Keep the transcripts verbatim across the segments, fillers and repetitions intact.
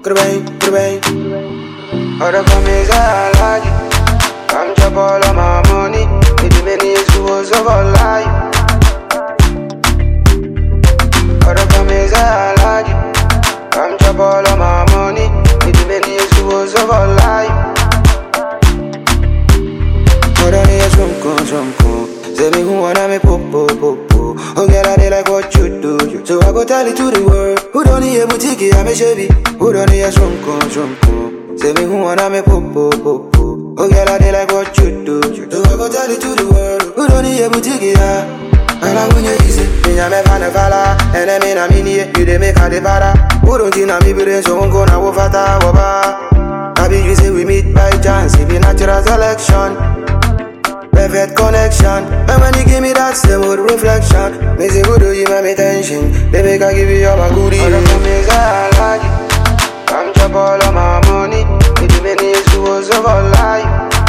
Tudo bem, tudo bem. Ora começa a live. I'm chop all of my money. With the many schools of our life. Ora começa a live. I'm chop all of my money. With the many schools of our life. Ora ni asumko, asumko. Say me who wanna me popo, popo. Oh girl, I dey like what you do. So I go tell it to the world. Who don't need a boutique, I'm a chevy. Who don't need a shunko, shunko. Say me who wanna me popo, popo. Oh girl, I dey like what you do. So I go tell it to the world. Who don't need a boutique, yeah. And I'm when you easy. Me a me fan a fella. And I mean I'm in here. You dey make a de para. Who don't think I'm brain so ungo na wo fata woba. I be you say we meet by chance. It be natural selection. Perfect connection. And when you give me that same old reflection, me say good do you make me tension. Baby can give you all my goodies. All of them is I like it. I'm chop all of my money. With the many schools of our life.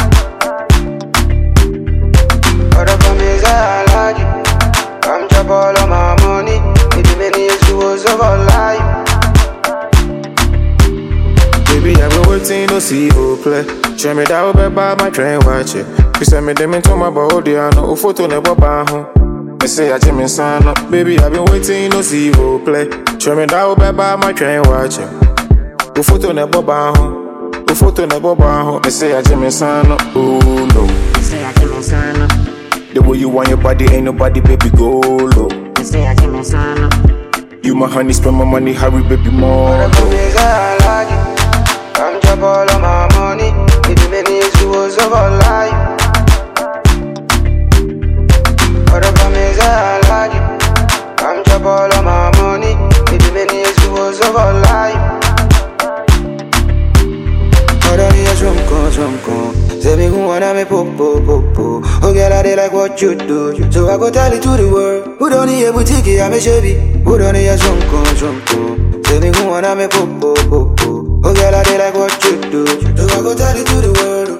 All of them is I like it. I'm chop all of my money. With the many schools of our life. Baby, I've been waiting to see you play. Show me that over by my train, watch it. You send me them into my body, I know photo never buy home. They say I Jimmy son up. Baby, I've been waiting to see you play. Show me that over by my train, watch it. You photo never buy home. You photo never buy home. They say I Jimmy son up. Oh no. They say I Jimmy son up. The way you want your body, ain't nobody, baby, go low. They say I Jimmy son up. You my honey, spend my money, hurry, baby, more. All of them is I like it. I'm chop all of my money. With the many schools of our life. All of them is I like it. I'm chop all of my money. With the many schools of our life. All of them is rumko, rumko. Say me who wanna me popo, popo. Oh girl, I dey like what you do. So I go tell it to the world. Who don't need a boutique, I'm a chevy. Who don't need a rumko, rumko. Say me who wanna me popo, popo. Oh girl, I dey like what you do. So I go tell it to the world.